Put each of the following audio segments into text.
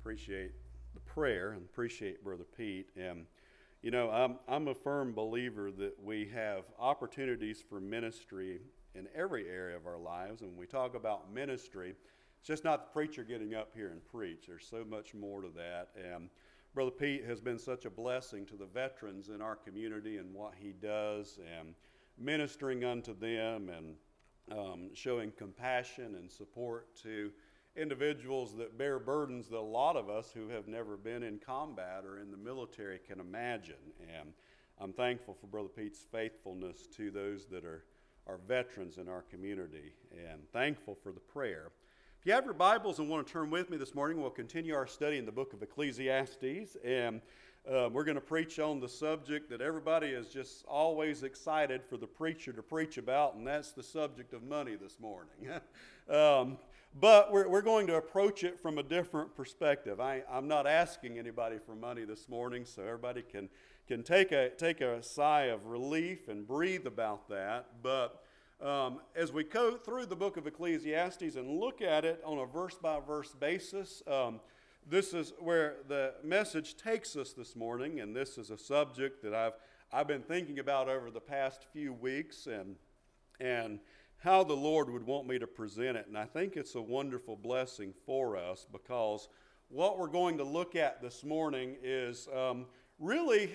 appreciate the prayer and appreciate Brother Pete. And, I'm a firm believer that we have opportunities for ministry in every area of our lives. And when we talk about ministry, it's just not the preacher getting up here and preach. There's so much more to that. And Brother Pete has been such a blessing to the veterans in our community and what he does, and ministering unto them, and showing compassion and support to individuals that bear burdens that a lot of us who have never been in combat or in the military can imagine. And I'm thankful for Brother Pete's faithfulness to those that are veterans in our community, and thankful for the prayer. If you have your Bibles and want to turn with me this morning, we'll continue our study in the book of Ecclesiastes, and we're going to preach on the subject that everybody is just always excited for the preacher to preach about, and that's the subject of money this morning. But we're going to approach it from a different perspective. I'm not asking anybody for money this morning, so everybody can take a sigh of relief and breathe about that. But as we go through the book of Ecclesiastes and look at it on a verse-by-verse basis, this is where the message takes us this morning, and this is a subject that I've been thinking about over the past few weeks, and how the Lord would want me to present it. And I think it's a wonderful blessing for us, because what we're going to look at this morning is really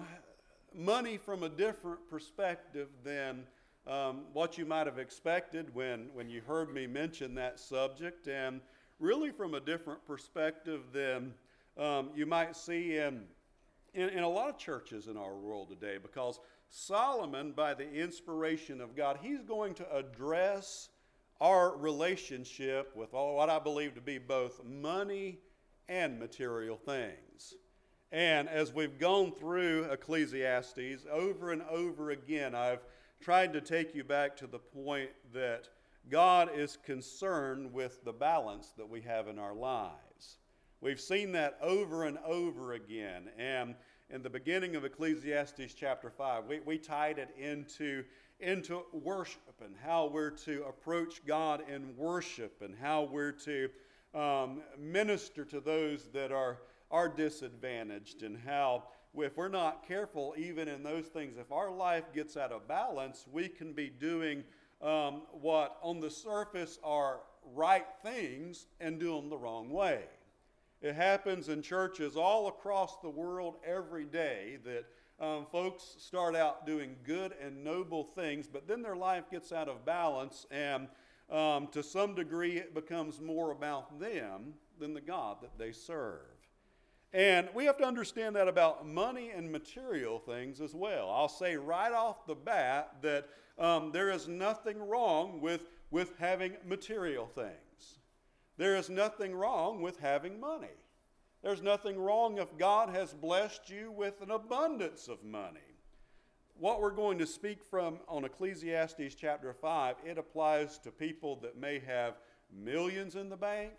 money from a different perspective than what you might have expected when you heard me mention that subject, and really from a different perspective than you might see in a lot of churches in our world today, because Solomon, by the inspiration of God, he's going to address our relationship with what I believe to be both money and material things. And as we've gone through Ecclesiastes over and over again, I've tried to take you back to the point that God is concerned with the balance that we have in our lives. We've seen that over and over again. And in the beginning of Ecclesiastes chapter 5, we tied it into worship, and how we're to approach God in worship, and how we're to minister to those that are disadvantaged, and how if we're not careful even in those things, if our life gets out of balance, we can be doing what on the surface are right things and do them the wrong way. It happens in churches all across the world every day that folks start out doing good and noble things, but then their life gets out of balance, and to some degree it becomes more about them than the God that they serve. And we have to understand that about money and material things as well. I'll say right off the bat that there is nothing wrong with having material things. There is nothing wrong with having money. There's nothing wrong if God has blessed you with an abundance of money. What we're going to speak from on Ecclesiastes chapter 5, it applies to people that may have millions in the bank,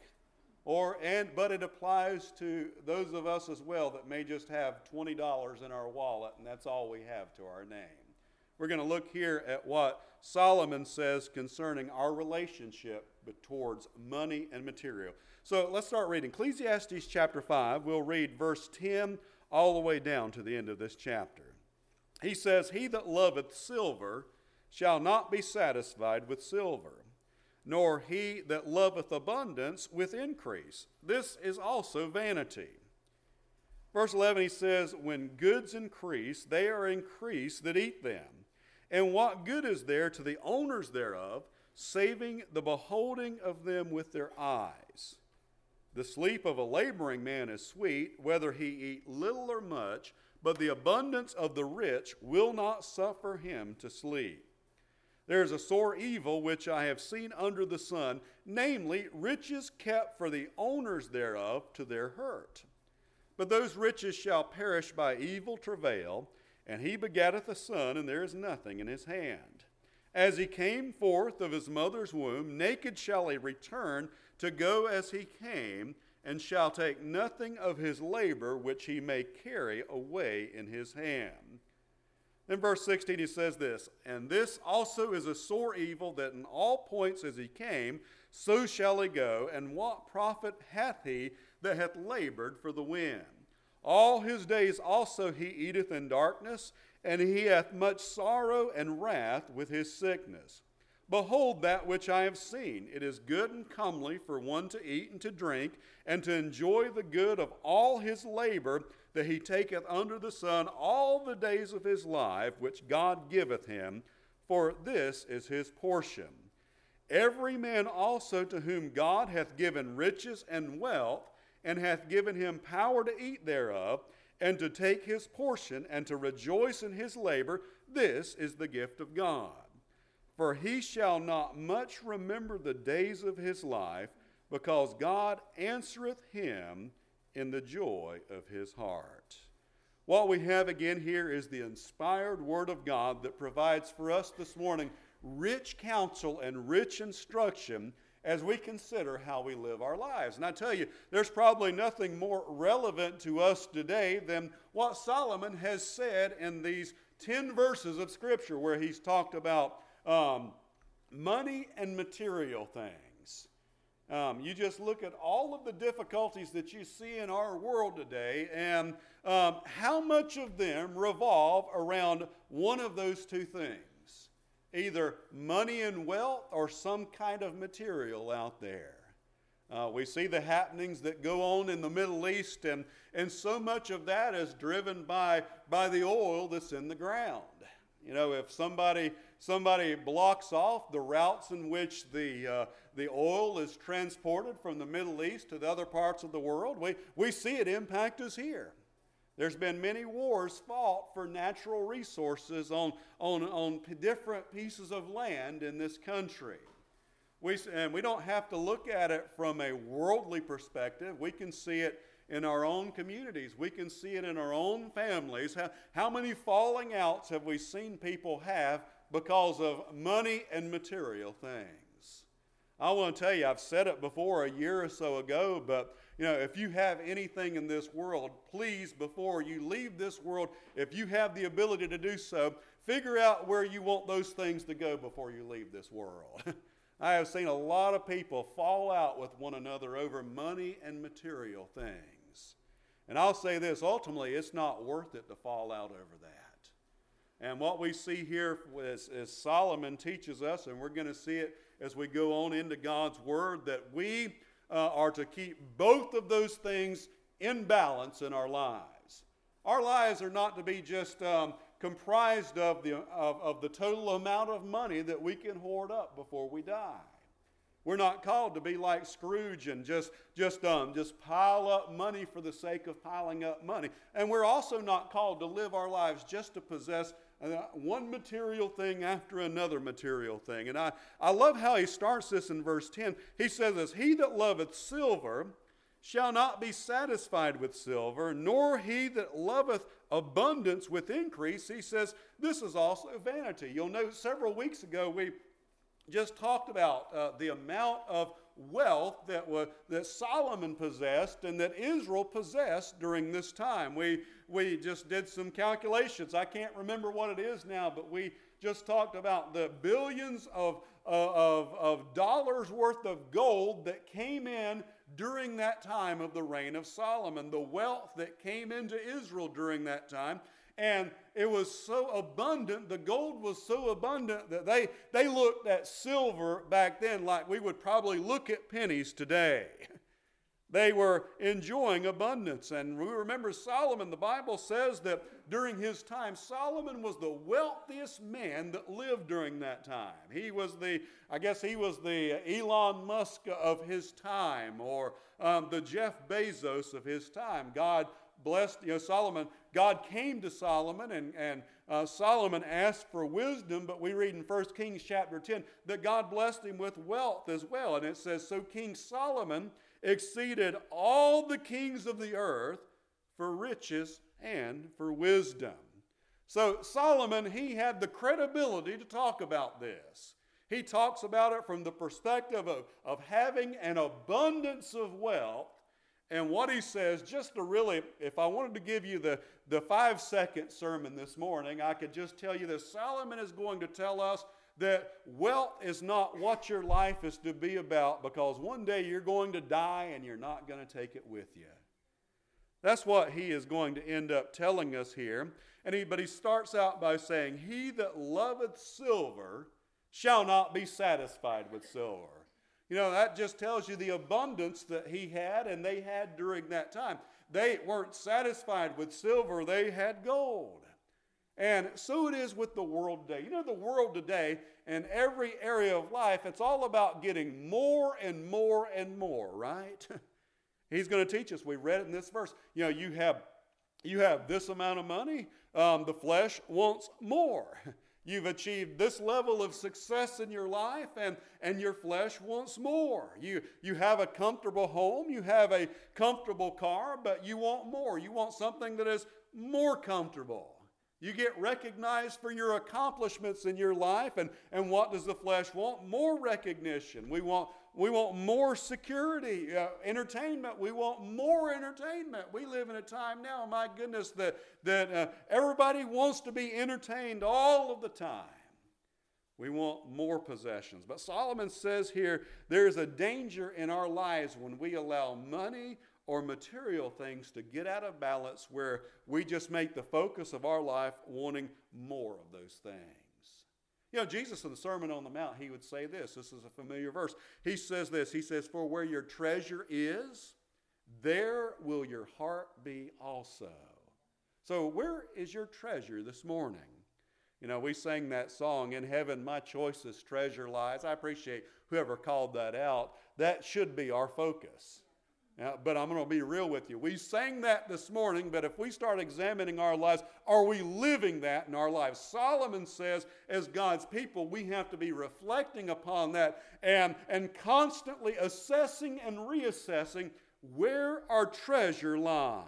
but it applies to those of us as well that may just have $20 in our wallet, and that's all we have to our name. We're going to look here at what Solomon says concerning our relationship towards money and material. So let's start reading. Ecclesiastes chapter 5, we'll read verse 10 all the way down to the end of this chapter. He says, "He that loveth silver shall not be satisfied with silver, nor he that loveth abundance with increase. This is also vanity." Verse 11, he says, "When goods increase, they are increased that eat them. And what good is there to the owners thereof, saving the beholding of them with their eyes? The sleep of a laboring man is sweet, whether he eat little or much, but the abundance of the rich will not suffer him to sleep. There is a sore evil which I have seen under the sun, namely, riches kept for the owners thereof to their hurt. But those riches shall perish by evil travail, and he begetteth a son, and there is nothing in his hand. As he came forth of his mother's womb, naked shall he return to go as he came, and shall take nothing of his labor which he may carry away in his hand." In verse 16 he says this, "And this also is a sore evil, that in all points as he came, so shall he go. And what profit hath he that hath labored for the wind? All his days also he eateth in darkness, and he hath much sorrow and wrath with his sickness. Behold that which I have seen. It is good and comely for one to eat and to drink, and to enjoy the good of all his labor that he taketh under the sun all the days of his life, which God giveth him, for this is his portion. Every man also to whom God hath given riches and wealth, and hath given him power to eat thereof, and to take his portion, and to rejoice in his labor, this is the gift of God. For he shall not much remember the days of his life, because God answereth him in the joy of his heart. What we have again here is the inspired Word of God that provides for us this morning rich counsel and rich instruction as we consider how we live our lives. And I tell you, there's probably nothing more relevant to us today than what Solomon has said in these 10 verses of Scripture where he's talked about money and material things. You just look at all of the difficulties that you see in our world today, and how much of them revolve around one of those two things, either money and wealth or some kind of material out there. We see the happenings that go on in the Middle East, and so much of that is driven by the oil that's in the ground. You know, if somebody blocks off the routes in which the oil is transported from the Middle East to the other parts of the world, we see it impact us here. There's been many wars fought for natural resources on different pieces of land in this country. And we don't have to look at it from a worldly perspective. We can see it in our own communities. We can see it in our own families. How many falling outs have we seen people have because of money and material things? I want to tell you, I've said it before a year or so ago, but you know, if you have anything in this world, please, before you leave this world, if you have the ability to do so, figure out where you want those things to go before you leave this world. I have seen a lot of people fall out with one another over money and material things. And I'll say this, ultimately, it's not worth it to fall out over that. And what we see here is Solomon teaches us, and we're going to see it as we go on into God's Word, that we are to keep both of those things in balance in our lives. Our lives are not to be just comprised of the total amount of money that we can hoard up before we die. We're not called to be like Scrooge and just pile up money for the sake of piling up money. And we're also not called to live our lives just to possess one material thing after another material thing. And I love how he starts this in verse 10. He says this, "He that loveth silver shall not be satisfied with silver, nor he that loveth abundance with increase." He says this is also vanity. You'll note several weeks ago we just talked about the amount of wealth that Solomon possessed and that Israel possessed during this time. We just did some calculations. I can't remember what it is now, but we just talked about the billions of dollars worth of gold that came in during that time of the reign of Solomon, the wealth that came into Israel during that time. And it was so abundant, the gold was so abundant that they looked at silver back then like we would probably look at pennies today. They were enjoying abundance. And we remember Solomon, the Bible says that during his time, Solomon was the wealthiest man that lived during that time. He was the Elon Musk of his time, or the Jeff Bezos of his time. God blessed, Solomon. God came to Solomon, and Solomon asked for wisdom, but we read in 1 Kings chapter 10 that God blessed him with wealth as well. And it says, "So King Solomon exceeded all the kings of the earth for riches and for wisdom." So Solomon, he had the credibility to talk about this. He talks about it from the perspective of having an abundance of wealth. And what he says, just to really, if I wanted to give you the 5-second sermon this morning, I could just tell you that Solomon is going to tell us that wealth is not what your life is to be about, because one day you're going to die and you're not going to take it with you. That's what he is going to end up telling us here. But he starts out by saying, he that loveth silver shall not be satisfied with silver. You know, that just tells you the abundance that he had and they had during that time. They weren't satisfied with silver, they had gold. And so it is with the world today. You know, the world today, in every area of life, it's all about getting more and more and more, right? He's going to teach us. We read it in this verse. You know, you have this amount of money. The flesh wants more. You've achieved this level of success in your life, and your flesh wants more. You have a comfortable home. You have a comfortable car, but you want more. You want something that is more comfortable. You get recognized for your accomplishments in your life, and what does the flesh want? More recognition. We want more security, entertainment. We want more entertainment. We live in a time now, my goodness, that everybody wants to be entertained all of the time. We want more possessions. But Solomon says here, there's a danger in our lives when we allow money or material things to get out of balance, where we just make the focus of our life wanting more of those things. You know, Jesus in the Sermon on the Mount, he would say this. This is a familiar verse. He says this. He says, for where your treasure is, there will your heart be also. So where is your treasure this morning? You know, we sang that song, In Heaven My Choicest Treasure Lies. I appreciate whoever called that out. That should be our focus. But I'm going to be real with you. We sang that this morning, but if we start examining our lives, are we living that in our lives? Solomon says, as God's people, we have to be reflecting upon that and constantly assessing and reassessing where our treasure lies.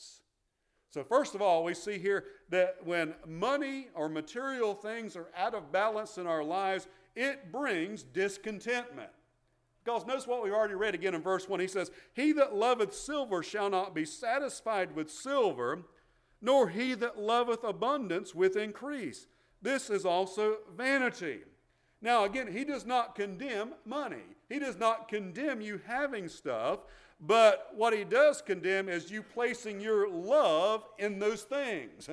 So first of all, we see here that when money or material things are out of balance in our lives, it brings discontentment. Because notice what we've already read again in verse 1. He says, he that loveth silver shall not be satisfied with silver, nor he that loveth abundance with increase. This is also vanity. Now again, he does not condemn money. He does not condemn you having stuff, but what he does condemn is you placing your love in those things.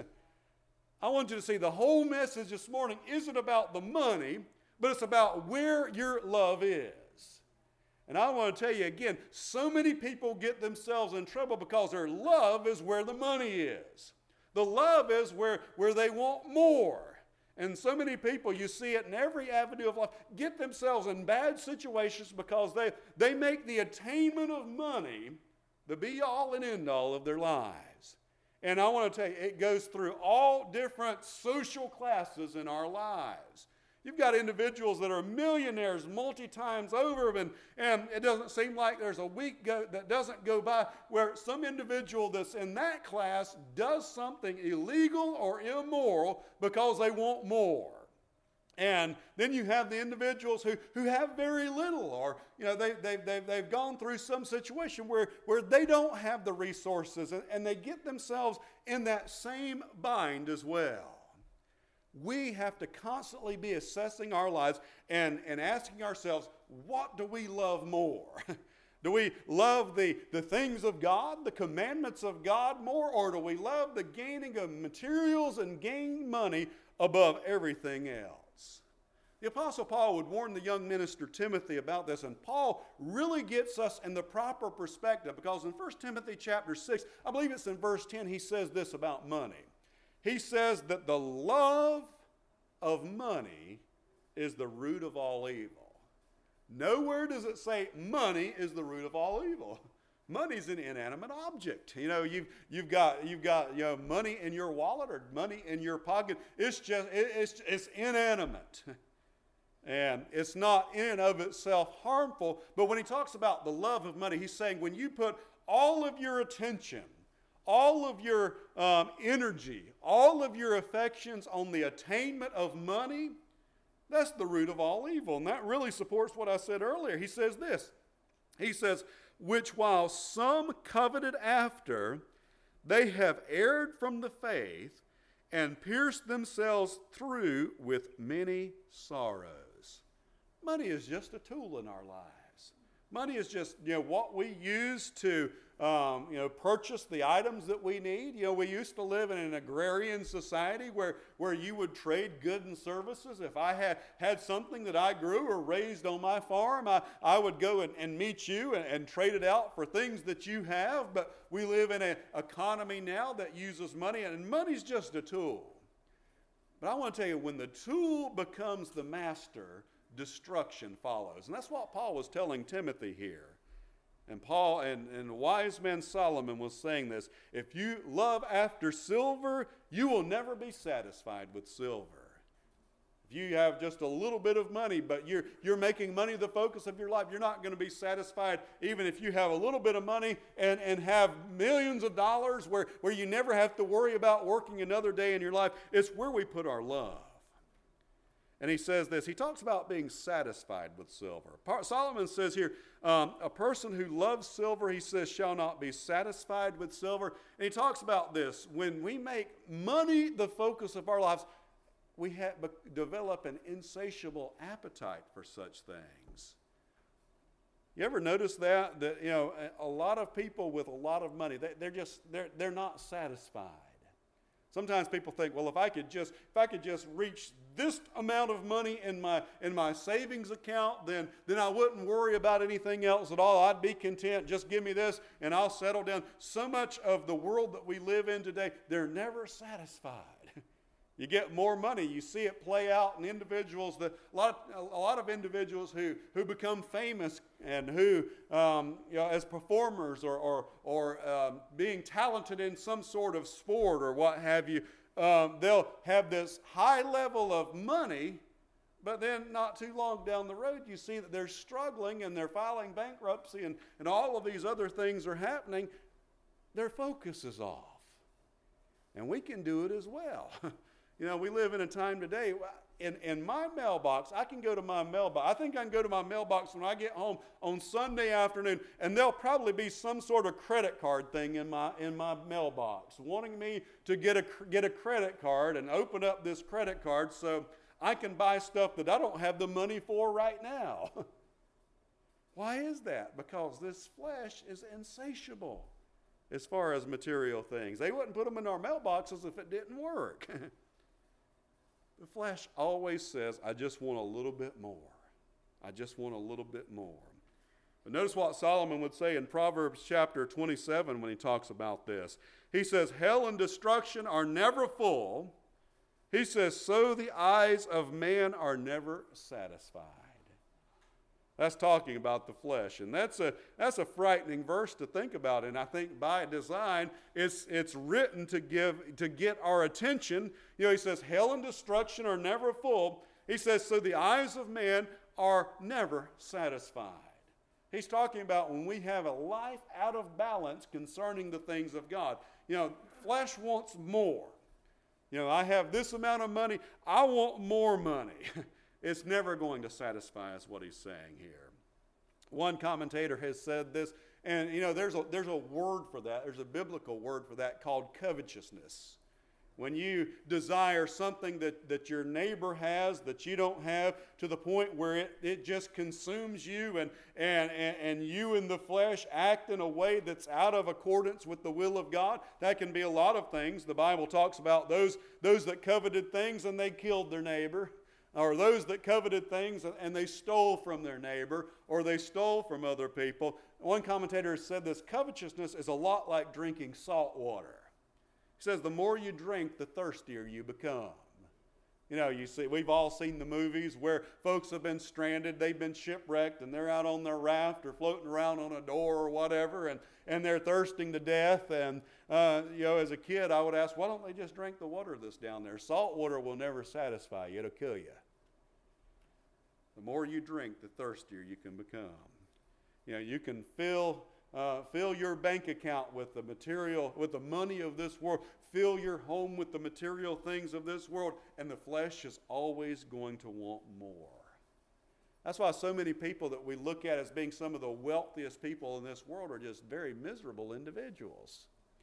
I want you to see the whole message this morning isn't about the money, but it's about where your love is. And I want to tell you again, so many people get themselves in trouble because their love is where the money is. The love is where they want more. And so many people, you see it in every avenue of life, get themselves in bad situations because they make the attainment of money the be-all and end-all of their lives. And I want to tell you, it goes through all different social classes in our lives. You've got individuals that are millionaires multi-times over, and it doesn't seem like there's a week that doesn't go by where some individual that's in that class does something illegal or immoral because they want more. And then you have the individuals who have very little, or you know they've gone through some situation where they don't have the resources, and they get themselves in that same bind as well. We have to constantly be assessing our lives and asking ourselves, what do we love more? Do we love the things of God, the commandments of God more, or do we love the gaining of materials and gaining money above everything else? The Apostle Paul would warn the young minister Timothy about this, and Paul really gets us in the proper perspective, because in 1 Timothy chapter 6, I believe it's in verse 10, he says this about money. He says that the love of money is the root of all evil. Nowhere does it say money is the root of all evil. Money's an inanimate object. You know, you've got money in your wallet or money in your pocket. It's inanimate. And it's not in and of itself harmful. But when he talks about the love of money, he's saying when you put all of your attention, all of your energy, all of your affections on the attainment of money, that's the root of all evil. And that really supports what I said earlier. He says this. He says, which while some coveted after, they have erred from the faith and pierce themselves through with many sorrows. Money is just a tool in our lives. Money is just, what we use to, purchase the items that we need. We used to live in an agrarian society where you would trade goods and services. If I had something that I grew or raised on my farm, I would go and meet you and trade it out for things that you have. But we live in an economy now that uses money, and money's just a tool. But I want to tell you, when the tool becomes the master, destruction follows. And that's what Paul was telling Timothy here. And Paul and wise man Solomon was saying this: if you love after silver, you will never be satisfied with silver. If you have just a little bit of money, but you're making money the focus of your life, you're not going to be satisfied even if you have a little bit of money and have millions of dollars where you never have to worry about working another day in your life. It's where we put our love. And he says this, he talks about being satisfied with silver. Solomon says here, a person who loves silver, he says, shall not be satisfied with silver. And he talks about this: when we make money the focus of our lives, we develop an insatiable appetite for such things. You ever notice that a lot of people with a lot of money, they're not satisfied. Sometimes people think, well, if I could just reach this amount of money in my savings account, then I wouldn't worry about anything else at all. I'd be content. Just give me this and I'll settle down. So much of the world that we live in today, they're never satisfied. You get more money, you see it play out in individuals. A lot of individuals who become famous and who, as performers or being talented in some sort of sport or what have you, they'll have this high level of money, but then not too long down the road, you see that they're struggling and they're filing bankruptcy and all of these other things are happening. Their focus is off. And we can do it as well. We live in a time today, in my mailbox, I can go to my mailbox. I think I can go to my mailbox when I get home on Sunday afternoon, and there'll probably be some sort of credit card thing in my mailbox, wanting me to get a credit card and open up this credit card so I can buy stuff that I don't have the money for right now. Why is that? Because this flesh is insatiable as far as material things. They wouldn't put them in our mailboxes if it didn't work. The flesh always says, I just want a little bit more. I just want a little bit more. But notice what Solomon would say in Proverbs chapter 27 when he talks about this. He says, hell and destruction are never full. He says, so the eyes of man are never satisfied. That's talking about the flesh. And that's a frightening verse to think about. And I think by design, it's written to get our attention. He says, hell and destruction are never full. He says, so the eyes of man are never satisfied. He's talking about when we have a life out of balance concerning the things of God. Flesh wants more. I have this amount of money. I want more money. It's never going to satisfy us, what he's saying here. One commentator has said this, and there's a word for that. There's a biblical word for that called covetousness. When you desire something that your neighbor has that you don't have, to the point where it just consumes you and you in the flesh act in a way that's out of accordance with the will of God. That can be a lot of things. The Bible talks about those that coveted things and they killed their neighbor. Or those that coveted things and they stole from their neighbor, or they stole from other people. One commentator has said this: covetousness is a lot like drinking salt water. He says the more you drink, the thirstier you become. You see, we've all seen the movies where folks have been stranded, they've been shipwrecked, and they're out on their raft or floating around on a door or whatever, and they're thirsting to death. And, as a kid, I would ask, why don't they just drink the water that's down there? Salt water will never satisfy you. It'll kill you. The more you drink, the thirstier you can become. You can fill your bank account with the material, with the money of this world. Fill your home with the material things of this world, and the flesh is always going to want more. That's why so many people that we look at as being some of the wealthiest people in this world are just very miserable individuals.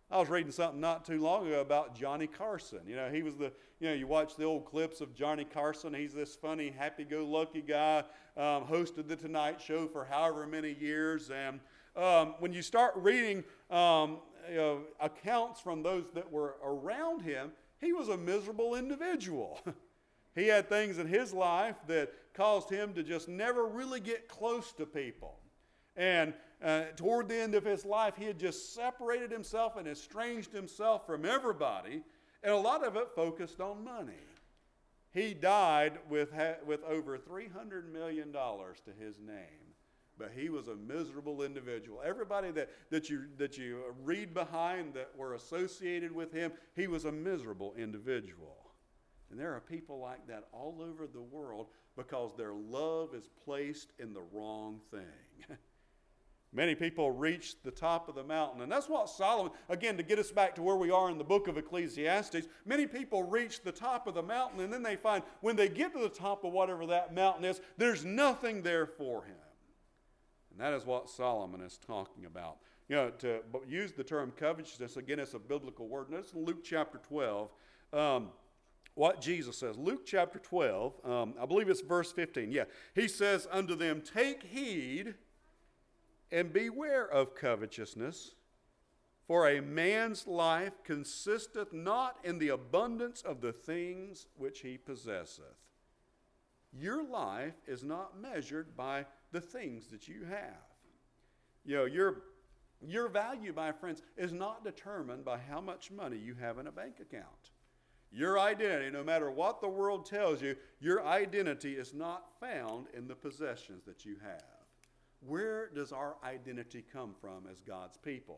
I was reading something not too long ago about Johnny Carson. He was you watch the old clips of Johnny Carson. He's this funny, happy-go-lucky guy, hosted the Tonight Show for however many years. And when you start reading accounts from those that were around him, he was a miserable individual. He had things in his life that caused him to just never really get close to people. And toward the end of his life, he had just separated himself and estranged himself from everybody, and a lot of it focused on money. He died with over $300 million to his name, but he was a miserable individual. Everybody that you read behind that were associated with him, he was a miserable individual. And there are people like that all over the world because their love is placed in the wrong thing. Many people reach the top of the mountain. And that's what Solomon, again, to get us back to where we are in the book of Ecclesiastes, many people reach the top of the mountain and then they find when they get to the top of whatever that mountain is, there's nothing there for him. And that is what Solomon is talking about. To use the term covetousness, again, it's a biblical word. Notice in Luke chapter 12, what Jesus says. Luke chapter 12, I believe it's verse 15. Yeah, he says unto them, take heed and beware of covetousness, for a man's life consisteth not in the abundance of the things which he possesseth. Your life is not measured by the things that you have. Your value, my friends, is not determined by how much money you have in a bank account. Your identity, no matter what the world tells you, your identity is not found in the possessions that you have. Where does our identity come from as God's people?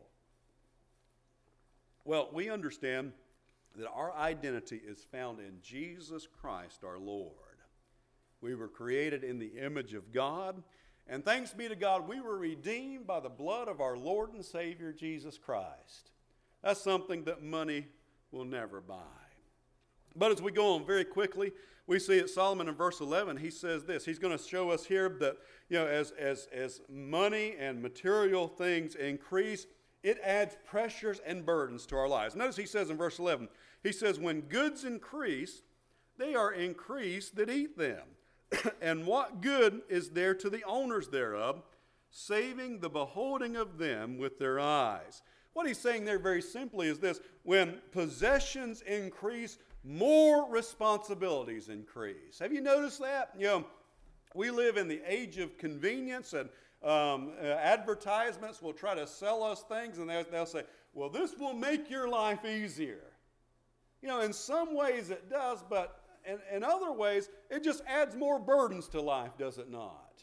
Well, we understand that our identity is found in Jesus Christ our Lord. We were created in the image of God, and thanks be to God, we were redeemed by the blood of our Lord and Savior Jesus Christ. That's something that money will never buy. But as we go on very quickly, we see at Solomon in verse 11, he says this. He's going to show us here that, as money and material things increase, it adds pressures and burdens to our lives. Notice he says in verse 11, he says, when goods increase, they are increased that eat them. And what good is there to the owners thereof, saving the beholding of them with their eyes? What he's saying there very simply is this: when possessions increase, more responsibilities increase. Have you noticed that? We live in the age of convenience, and advertisements will try to sell us things, and they'll say, well, this will make your life easier. In some ways it does, but in other ways, it just adds more burdens to life, does it not?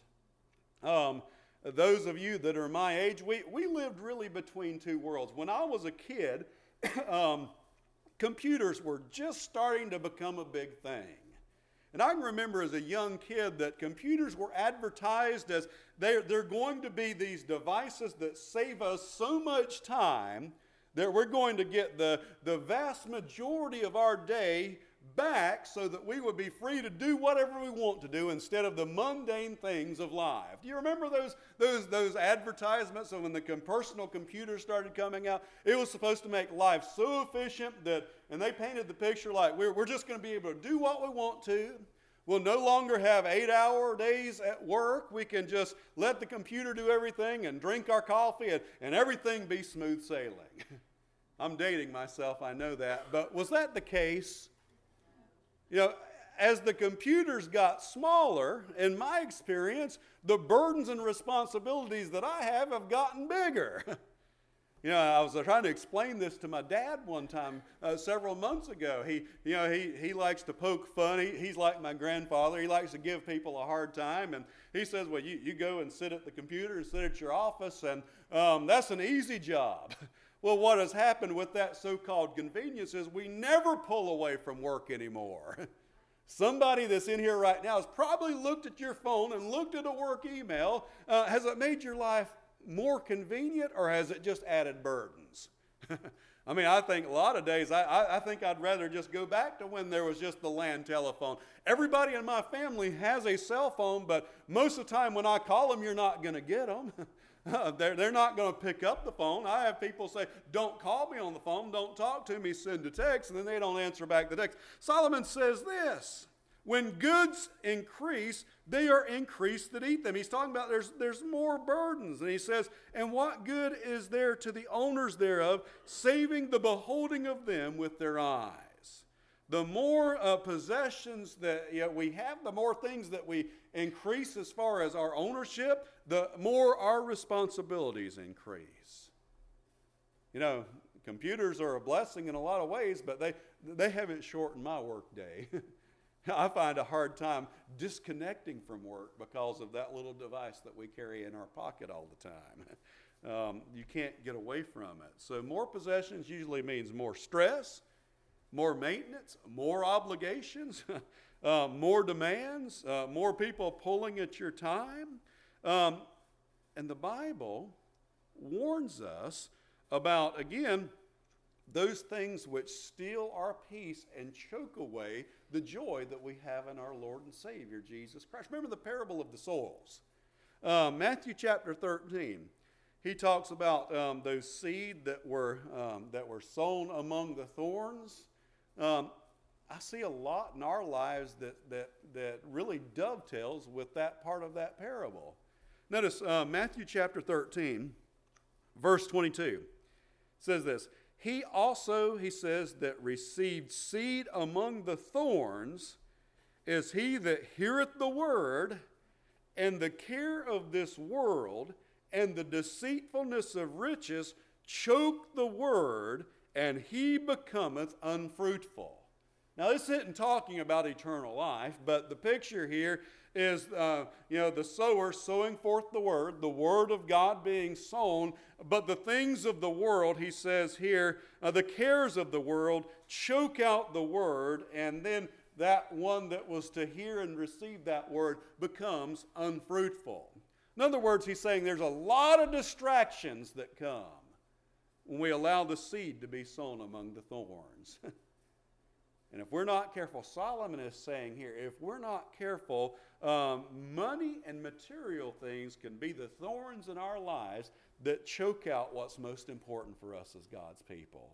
Those of you that are my age, we lived really between two worlds. When I was a kid, computers were just starting to become a big thing. And I can remember as a young kid that computers were advertised as they're going to be these devices that save us so much time that we're going to get the vast majority of our day back so that we would be free to do whatever we want to do instead of the mundane things of life. Do you remember those advertisements of when the personal computers started coming out? It was supposed to make life so efficient and they painted the picture like we're just going to be able to do what we want to. We'll no longer have 8-hour days at work. We can just let the computer do everything and drink our coffee and everything be smooth sailing. I'm dating myself, I know that. But was that the case? As the computers got smaller, in my experience, the burdens and responsibilities that I have gotten bigger. I was trying to explain this to my dad one time several months ago. He likes to poke fun. He's like my grandfather. He likes to give people a hard time. And he says, well, you go and sit at the computer and sit at your office, and that's an easy job. Well, what has happened with that so-called convenience is we never pull away from work anymore. Somebody that's in here right now has probably looked at your phone and looked at a work email. Has it made your life more convenient, or has it just added burdens? I think a lot of days, I think I'd rather just go back to when there was just the land telephone. Everybody in my family has a cell phone, but most of the time when I call them, you're not going to get them. They're not going to pick up the phone. I have people say, don't call me on the phone, don't talk to me, send a text, and then they don't answer back the text. Solomon says this, when goods increase, they are increased that eat them. He's talking about there's more burdens. And he says, and what good is there to the owners thereof, saving the beholding of them with their eyes? The more possessions that we have, the more things that we increase as far as our ownership, the more our responsibilities increase. Computers are a blessing in a lot of ways, but they haven't shortened my work day. I find a hard time disconnecting from work because of that little device that we carry in our pocket all the time. You can't get away from it. So more possessions usually means more stress, more maintenance, more obligations, more demands, more people pulling at your time. And the Bible warns us about, again, those things which steal our peace and choke away the joy that we have in our Lord and Savior, Jesus Christ. Remember the parable of the soils. Matthew chapter 13. He talks about those seed that were sown among the thorns. I see a lot in our lives that really dovetails with that part of that parable. Notice Matthew chapter 13, verse 22 says this. He also, he says, that received seed among the thorns is he that heareth the word, and the care of this world and the deceitfulness of riches choke the word, and he becometh unfruitful. Now, this isn't talking about eternal life, but the picture here is, the sower sowing forth the word of God being sown, but the things of the world, he says here, the cares of the world choke out the word, and then that one that was to hear and receive that word becomes unfruitful. In other words, he's saying there's a lot of distractions that come when we allow the seed to be sown among the thorns. And if we're not careful, Solomon is saying here, if we're not careful, money and material things can be the thorns in our lives that choke out what's most important for us as God's people.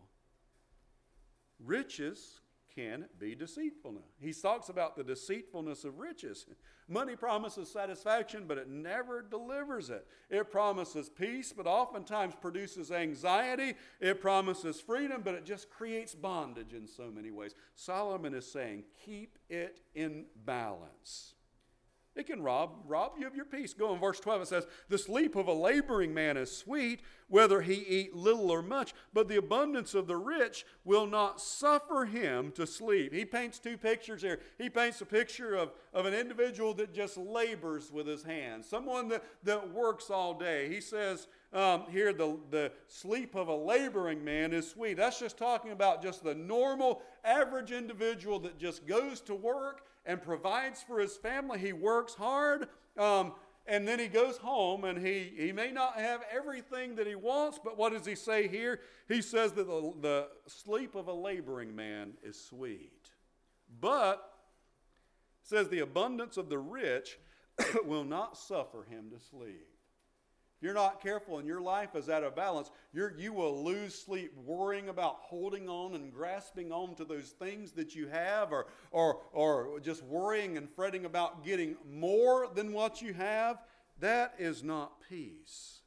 Riches can be deceitful. He talks about the deceitfulness of riches. Money promises satisfaction, but it never delivers it. It promises peace, but oftentimes produces anxiety. It promises freedom, but it just creates bondage in so many ways. Solomon is saying, keep it in balance. It can rob you of your peace. Go in verse 12, it says, the sleep of a laboring man is sweet, whether he eat little or much, but the abundance of the rich will not suffer him to sleep. He paints two pictures here. He paints a picture of an individual that just labors with his hands, someone that works all day. He says here, the sleep of a laboring man is sweet. That's just talking about just the normal, average individual that just goes to work and provides for his family. He works hard, and then he goes home, and he may not have everything that he wants, but what does he say here? He says that the sleep of a laboring man is sweet. But, says the abundance of the rich will not suffer him to sleep. If you're not careful and your life is out of balance, you will lose sleep worrying about holding on and grasping on to those things that you have, or just worrying and fretting about getting more than what you have. That is not peace.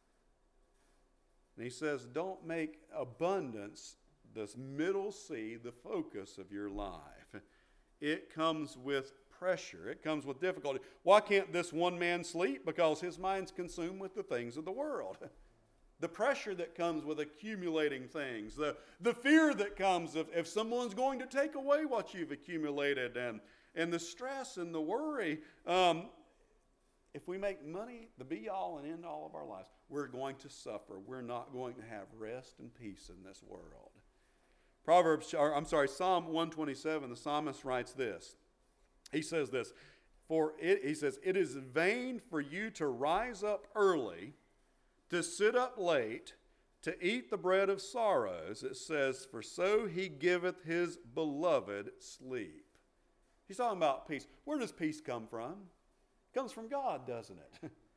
And he says, don't make abundance, this middle C, the focus of your life. It comes with pressure. It comes with difficulty. Why can't this one man sleep? Because his mind's consumed with the things of the world. The pressure that comes with accumulating things. The fear that comes if someone's going to take away what you've accumulated. And the stress and the worry. If we make money the be-all and end-all of our lives, we're going to suffer. We're not going to have rest and peace in this world. Psalm 127, the psalmist writes this. He says this, it is vain for you to rise up early, to sit up late, to eat the bread of sorrows. It says, for so he giveth his beloved sleep. He's talking about peace. Where does peace come from? It comes from God, doesn't it?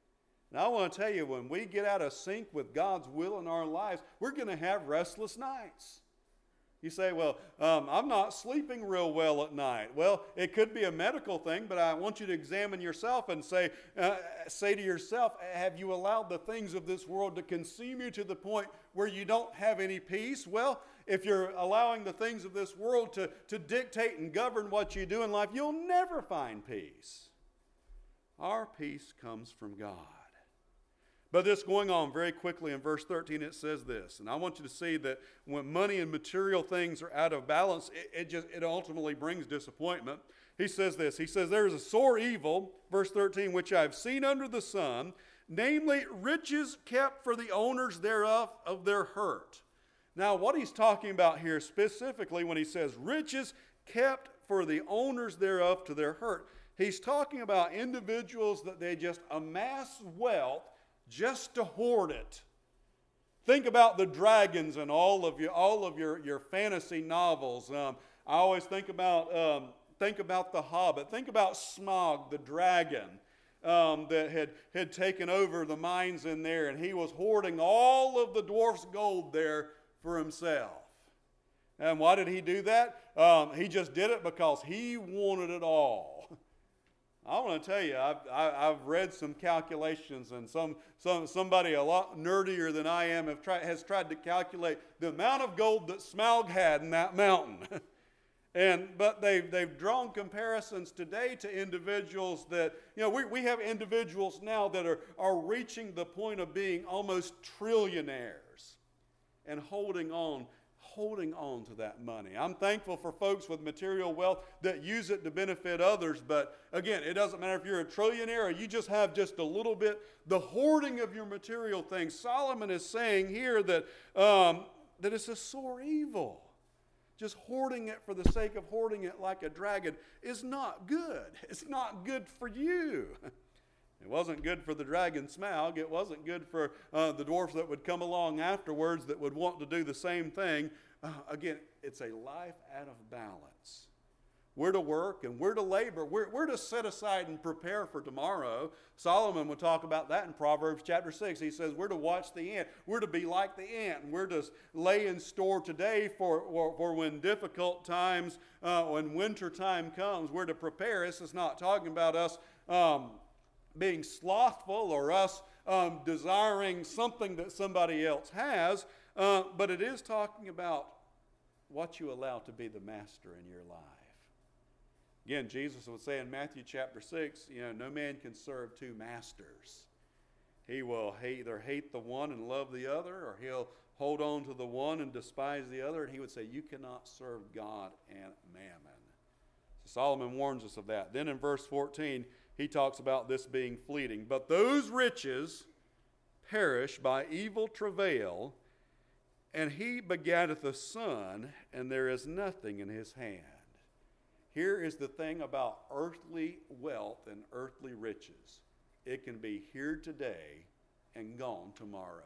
And I want to tell you, when we get out of sync with God's will in our lives, we're going to have restless nights. You say, well, I'm not sleeping real well at night. Well, it could be a medical thing, but I want you to examine yourself and say to yourself, have you allowed the things of this world to consume you to the point where you don't have any peace? Well, if you're allowing the things of this world to dictate and govern what you do in life, you'll never find peace. Our peace comes from God. But this going on very quickly in verse 13, it says this, and I want you to see that when money and material things are out of balance, it ultimately brings disappointment. He says this, he says, there is a sore evil, verse 13, which I have seen under the sun, namely riches kept for the owners thereof of their hurt. Now what he's talking about here specifically when he says riches kept for the owners thereof to their hurt, he's talking about individuals that they just amass wealth just to hoard it. Think about the dragons in all of your fantasy novels. I always think about the Hobbit. Think about Smaug, the dragon, that had taken over the mines in there, and he was hoarding all of the dwarf's gold there for himself. And why did he do that? He just did it because he wanted it all. I want to tell you, I've read some calculations, and somebody a lot nerdier than I am has tried to calculate the amount of gold that Smaug had in that mountain. But they've drawn comparisons today to individuals that, we have individuals now that are reaching the point of being almost trillionaires and holding on to that money. I'm thankful for folks with material wealth that use it to benefit others, but again, it doesn't matter if you're a trillionaire or you just have just a little bit. The hoarding of your material things, Solomon is saying here that it's a sore evil. Just hoarding it for the sake of hoarding it like a dragon is not good. It's not good for you. It wasn't good for the dragon Smaug. It wasn't good for the dwarfs that would come along afterwards that would want to do the same thing. Again, it's a life out of balance. We're to work and we're to labor. We're to set aside and prepare for tomorrow. Solomon would talk about that in Proverbs chapter 6. He says we're to watch the ant. We're to be like the ant. And we're to lay in store today for when difficult times, when winter time comes. We're to prepare. This is not talking about us being slothful or us desiring something that somebody else has, but it is talking about what you allow to be the master in your life. Again, Jesus would say in Matthew chapter 6, no man can serve two masters. He will either hate the one and love the other, or he'll hold on to the one and despise the other, and he would say you cannot serve God and mammon. So Solomon warns us of that. Then in verse 14, he talks about this being fleeting. But those riches perish by evil travail, and he begetteth a son, and there is nothing in his hand. Here is the thing about earthly wealth and earthly riches. It can be here today and gone tomorrow.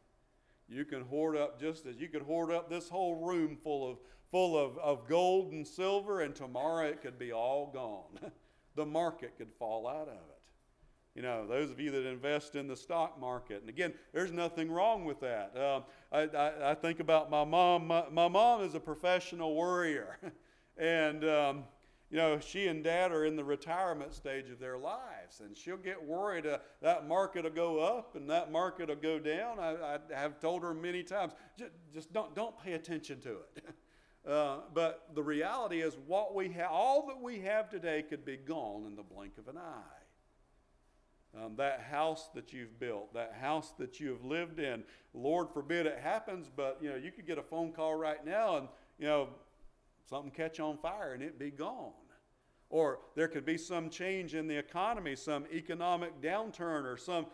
You can hoard up just as you could hoard up this whole room full of gold and silver, and tomorrow it could be all gone. The market could fall out of it. Those of you that invest in the stock market, and again, there's nothing wrong with that. I think about my mom. My mom is a professional worrier, and she and Dad are in the retirement stage of their lives, and she'll get worried that market will go up and that market will go down. I have told her many times, just don't pay attention to it. But the reality is what we have, all that we have today could be gone in the blink of an eye. That house that you've built, that house that you have lived in, Lord forbid it happens, but you could get a phone call right now and something catch on fire and it be gone. Or there could be some change in the economy, some economic downturn, or some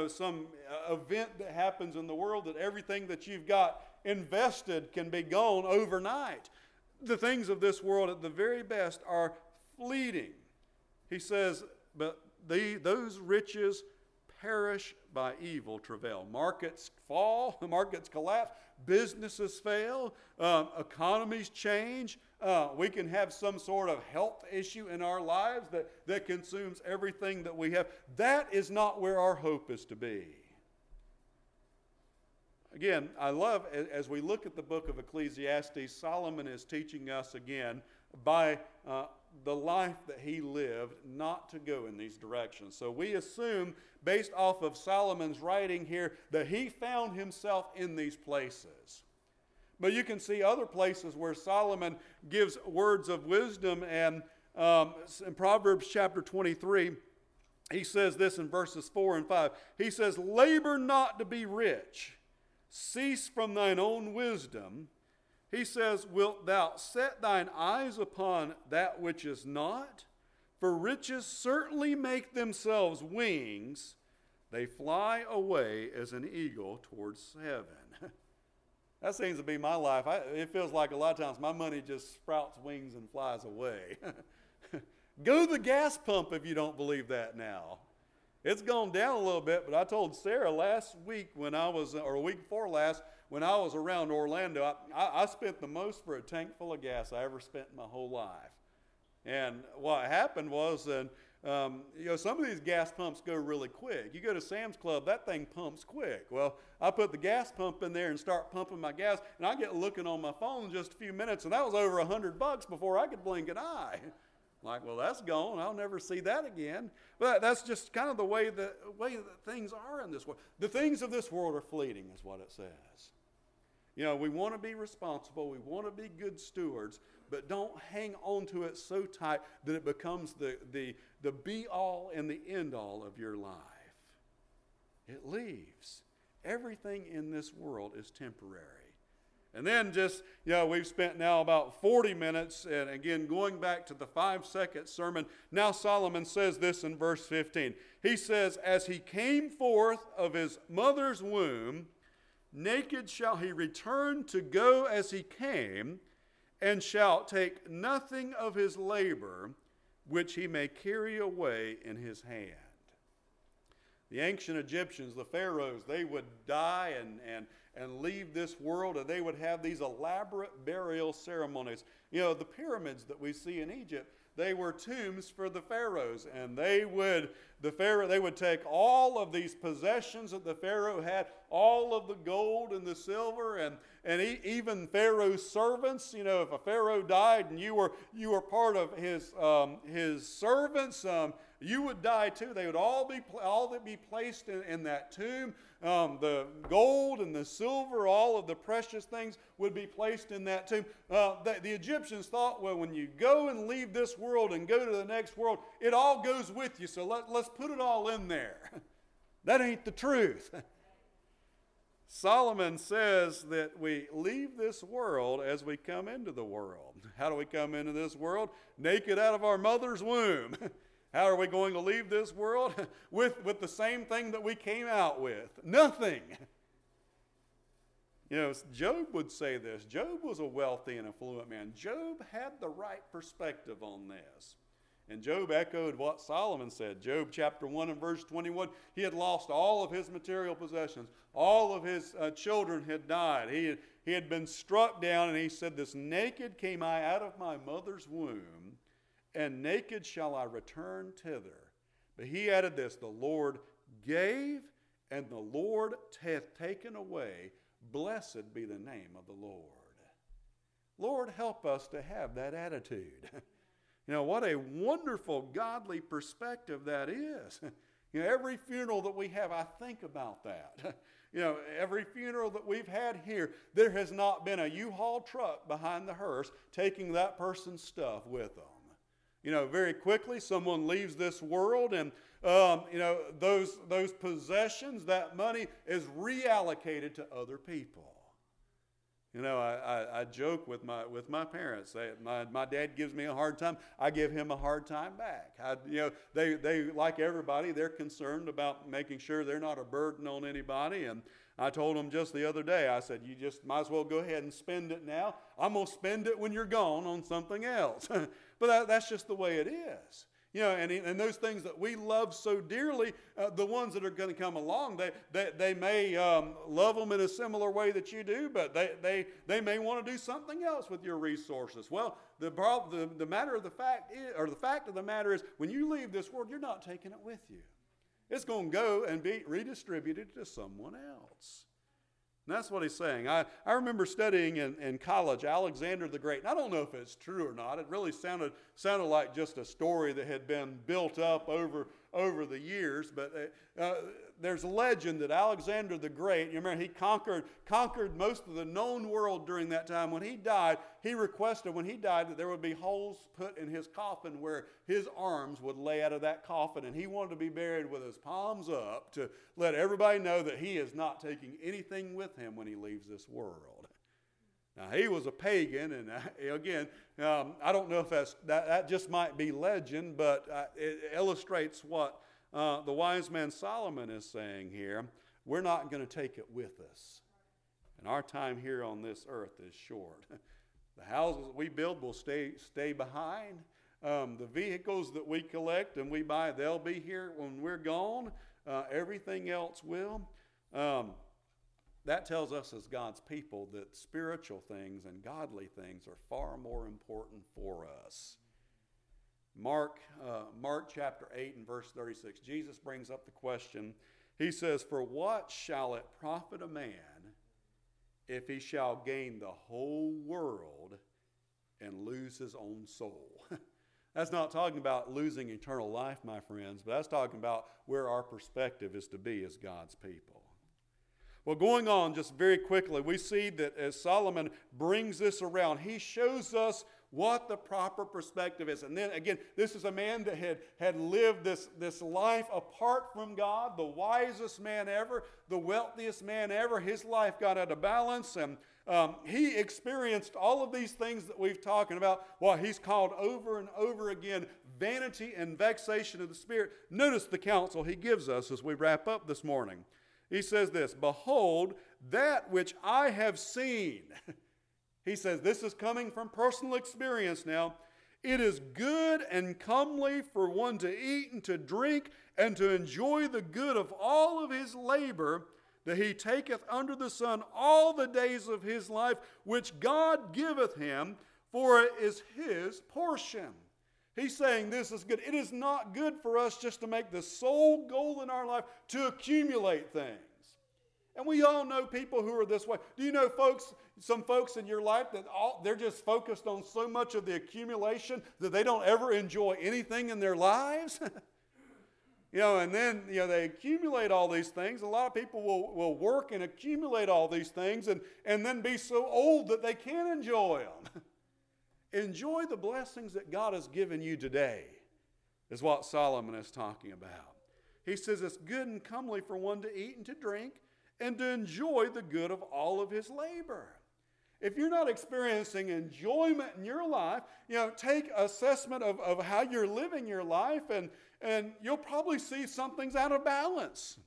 event that happens in the world that everything that you've got invested can be gone overnight. The things of this world at the very best are fleeting. He says, but those riches perish by evil travail. Markets fall, markets collapse, businesses fail, economies change. We can have some sort of health issue in our lives that consumes everything that we have. That is not where our hope is to be. Again, I love, as we look at the book of Ecclesiastes, Solomon is teaching us again by the life that he lived not to go in these directions. So we assume, based off of Solomon's writing here, that he found himself in these places. But you can see other places where Solomon gives words of wisdom, and in Proverbs chapter 23, he says this in verses 4 and 5. He says, "Labor not to be rich, cease from thine own wisdom." He says, "Wilt thou set thine eyes upon that which is not? For riches certainly make themselves wings. They fly away as an eagle towards heaven." That seems to be my life. It feels like a lot of times my money just sprouts wings and flies away. Go to the gas pump if you don't believe that now. It's gone down a little bit, but I told Sarah last week or a week before last, when I was around Orlando, I spent the most for a tank full of gas I ever spent in my whole life. And what happened was, some of these gas pumps go really quick. You go to Sam's Club, that thing pumps quick. Well, I put the gas pump in there and start pumping my gas, and I get looking on my phone in just a few minutes, and that was over $100 before I could blink an eye. Like, well, that's gone. I'll never see that again. But that's just kind of the way that things are in this world. The things of this world are fleeting, is what it says. We want to be responsible. We want to be good stewards, but don't hang on to it so tight that it becomes the be-all and the end-all of your life. It leaves. Everything in this world is temporary. And then we've spent now about 40 minutes, and again, going back to the 5-second sermon, now Solomon says this in verse 15. He says, "As he came forth of his mother's womb, naked shall he return to go as he came, and shall take nothing of his labor, which he may carry away in his hand." The ancient Egyptians, the pharaohs, they would die and leave this world, and they would have these elaborate burial ceremonies. The pyramids that we see in Egypt, they were tombs for the pharaohs, and they would take all of these possessions that the pharaoh had, all of the gold and the silver, and even Pharaoh's servants. If a pharaoh died and you were part of his servants, you would die too. They would all be placed in that tomb. The gold and the silver, all of the precious things would be placed in that tomb. The Egyptians thought, well, when you go and leave this world and go to the next world, it all goes with you, so let's put it all in there. That ain't the truth. Solomon says that we leave this world as we come into the world. How do we come into this world? Naked out of our mother's womb. How are we going to leave this world? With the same thing that we came out with. Nothing. Job would say this. Job was a wealthy and affluent man. Job had the right perspective on this. And Job echoed what Solomon said. Job chapter 1 and verse 21, he had lost all of his material possessions. All of his children had died. He had been struck down, and he said, "This naked came I out of my mother's womb, and naked shall I return thither." But he added this, "The Lord gave, and the Lord hath taken away. Blessed be the name of the Lord." Lord, help us to have that attitude. What a wonderful godly perspective that is. Every funeral that we have, I think about that. Every funeral that we've had here, there has not been a U-Haul truck behind the hearse taking that person's stuff with them. Very quickly someone leaves this world, and those possessions, that money is reallocated to other people. I joke with my parents. My dad gives me a hard time. I give him a hard time back. They like everybody, they're concerned about making sure they're not a burden on anybody. And I told them just the other day, I said, you just might as well go ahead and spend it now. I'm going to spend it when you're gone on something else. But that's just the way it is. And those things that we love so dearly, the ones that are going to come along, they may love them in a similar way that you do, but they may want to do something else with your resources. Well, the fact of the matter is, when you leave this world, you're not taking it with you. It's going to go and be redistributed to someone else. And that's what he's saying. I remember studying in college Alexander the Great. And I don't know if it's true or not. It really sounded like just a story that had been built up over the years. But there's a legend that Alexander the Great, you remember, he conquered most of the known world during that time. When he died, he requested when he died that there would be holes put in his coffin where his arms would lay out of that coffin. And he wanted to be buried with his palms up to let everybody know that he is not taking anything with him when he leaves this world. Now, he was a pagan, and again, I don't know if that just might be legend, but it illustrates what the wise man Solomon is saying here. We're not going to take it with us. And our time here on this earth is short. The houses that we build will stay behind. The vehicles that we collect and we buy, they'll be here when we're gone. Everything else will. That tells us as God's people that spiritual things and godly things are far more important for us. Mark chapter 8 and verse 36, Jesus brings up the question. He says, "For what shall it profit a man if he shall gain the whole world and lose his own soul?" That's not talking about losing eternal life, my friends, but that's talking about where our perspective is to be as God's people. Well, going on just very quickly, we see that as Solomon brings this around, he shows us what the proper perspective is. And then again, this is a man that had lived this life apart from God, the wisest man ever, the wealthiest man ever. His life got out of balance, and he experienced all of these things that we've talking about, what he's called over and over again, vanity and vexation of the spirit. Notice the counsel he gives us as we wrap up this morning. He says this, "Behold, that which I have seen." He says, this is coming from personal experience now. "It is good and comely for one to eat and to drink and to enjoy the good of all of his labor that he taketh under the sun all the days of his life, which God giveth him, for it is his portion." He's saying this is good. It is not good for us just to make the sole goal in our life to accumulate things. And we all know people who are this way. Do you know some folks in your life that they're just focused on so much of the accumulation that they don't ever enjoy anything in their lives? And then they accumulate all these things. A lot of people will work and accumulate all these things and then be so old that they can't enjoy them. Enjoy the blessings that God has given you today, is what Solomon is talking about. He says it's good and comely for one to eat and to drink and to enjoy the good of all of his labor. If you're not experiencing enjoyment in your life, take assessment of how you're living your life, and you'll probably see something's out of balance.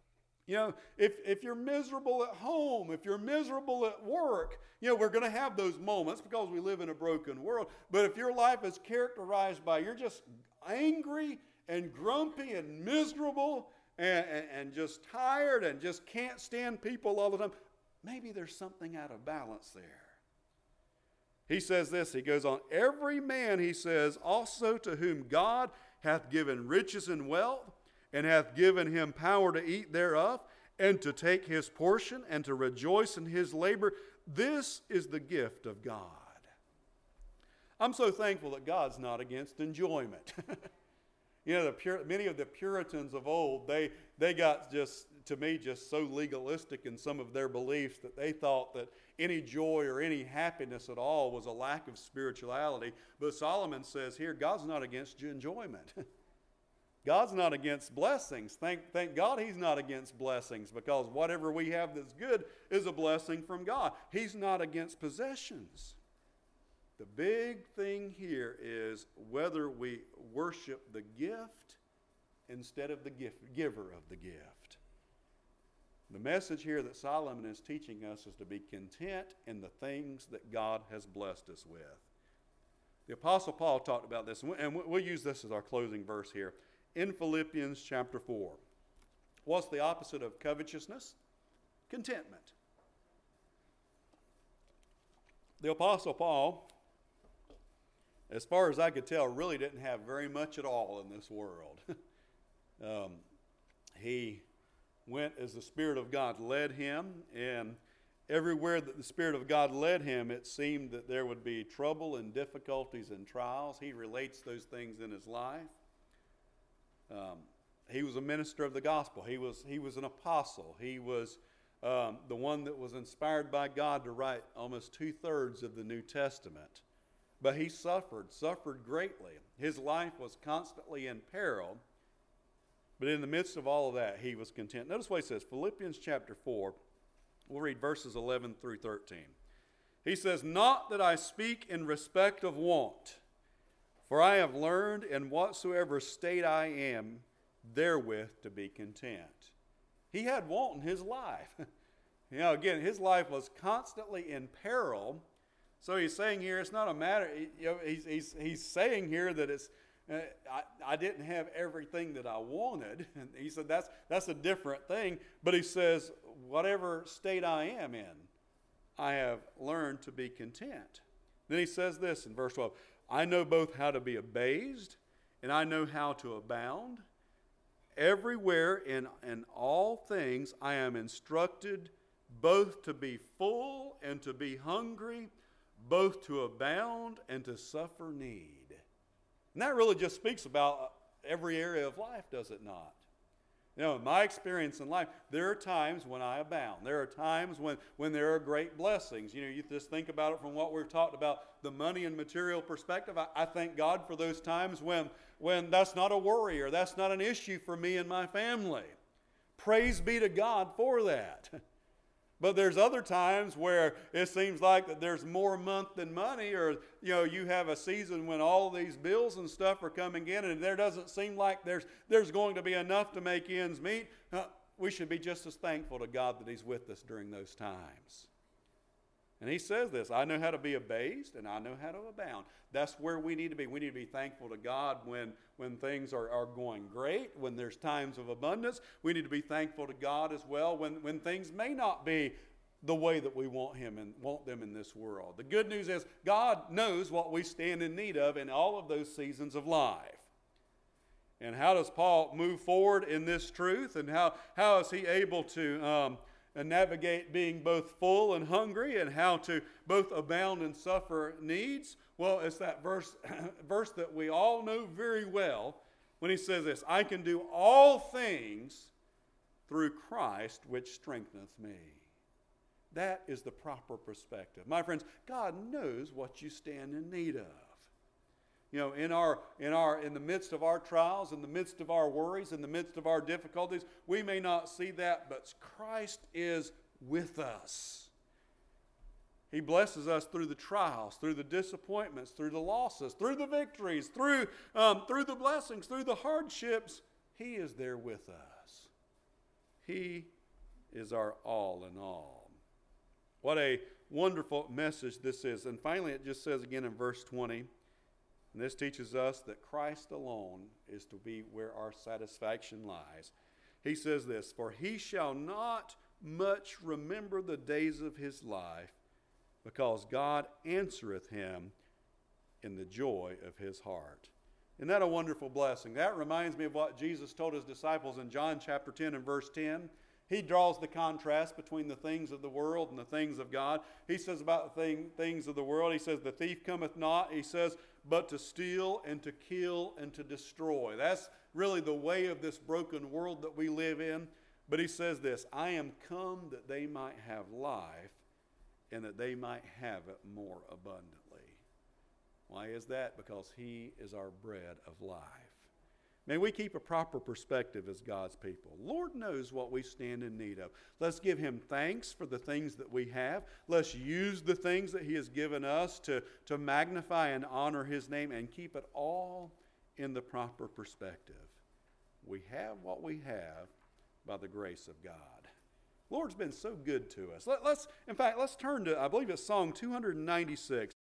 If you're miserable at home, if you're miserable at work, we're going to have those moments because we live in a broken world. But if your life is characterized by you're just angry and grumpy and miserable and just tired and just can't stand people all the time, maybe there's something out of balance there. He says this, he goes on, "Every man," he says, "also to whom God hath given riches and wealth, and hath given him power to eat thereof, and to take his portion, and to rejoice in his labor, this is the gift of God." I'm so thankful that God's not against enjoyment. Many of the Puritans of old, they got just so legalistic in some of their beliefs that they thought that any joy or any happiness at all was a lack of spirituality. But Solomon says here, God's not against enjoyment. God's not against blessings. Thank God he's not against blessings, because whatever we have that's good is a blessing from God. He's not against possessions. The big thing here is whether we worship the gift instead of the giver of the gift. The message here that Solomon is teaching us is to be content in the things that God has blessed us with. The Apostle Paul talked about this, and we'll use this as our closing verse here. In Philippians chapter 4. What's the opposite of covetousness? Contentment. The Apostle Paul, as far as I could tell, really didn't have very much at all in this world. He went as the Spirit of God led him, and everywhere that the Spirit of God led him, it seemed that there would be trouble and difficulties and trials. He relates those things in his life. He was a minister of the gospel. He was an apostle. He was the one that was inspired by God to write almost 2/3 of the New Testament. But he suffered greatly. His life was constantly in peril. But in the midst of all of that, he was content. Notice what he says, Philippians chapter 4. We'll read verses 11 through 13. He says, "Not that I speak in respect of want, for I have learned in whatsoever state I am, therewith to be content." He had want in his life. Again, his life was constantly in peril. So he's saying here, it's not a matter, he's saying here that it's, I didn't have everything that I wanted. And he said that's a different thing. But he says, whatever state I am in, I have learned to be content. Then he says this in verse 12, "I know both how to be abased, and I know how to abound. Everywhere in all things I am instructed both to be full and to be hungry, both to abound and to suffer need." And that really just speaks about every area of life, does it not? In my experience in life, there are times when I abound. There are times when there are great blessings. You just think about it from what we've talked about, the money and material perspective. I thank God for those times when that's not a worry or that's not an issue for me and my family. Praise be to God for that. But there's other times where it seems like that there's more month than money, or you have a season when all these bills and stuff are coming in, and there doesn't seem like there's going to be enough to make ends meet. We should be just as thankful to God that He's with us during those times. And he says this, "I know how to be abased, and I know how to abound." That's where we need to be. We need to be thankful to God when things are going great, when there's times of abundance. We need to be thankful to God as well when things may not be the way that we want them in this world. The good news is God knows what we stand in need of in all of those seasons of life. And how does Paul move forward in this truth? And how is he able to and navigate being both full and hungry, and how to both abound and suffer needs? Well, it's that verse that we all know very well when he says this, "I can do all things through Christ which strengtheneth me." That is the proper perspective. My friends, God knows what you stand in need of. In the midst of our trials, in the midst of our worries, in the midst of our difficulties, we may not see that, but Christ is with us. He blesses us through the trials, through the disappointments, through the losses, through the victories, through the blessings, through the hardships. He is there with us. He is our all in all. What a wonderful message this is. And finally, it just says again in verse 20, and this teaches us that Christ alone is to be where our satisfaction lies. He says this, "For he shall not much remember the days of his life, because God answereth him in the joy of his heart." Isn't that a wonderful blessing? That reminds me of what Jesus told his disciples in John chapter 10 and verse 10. He draws the contrast between the things of the world and the things of God. He says about the things of the world, he says, "The thief cometh not," he says, "but to steal and to kill and to destroy." That's really the way of this broken world that we live in. But he says this, "I am come that they might have life, and that they might have it more abundantly." Why is that? Because he is our bread of life. May we keep a proper perspective as God's people. Lord knows what we stand in need of. Let's give him thanks for the things that we have. Let's use the things that he has given us to magnify and honor his name, and keep it all in the proper perspective. We have what we have by the grace of God. Lord's been so good to us. Let's turn to, I believe it's Psalm 296.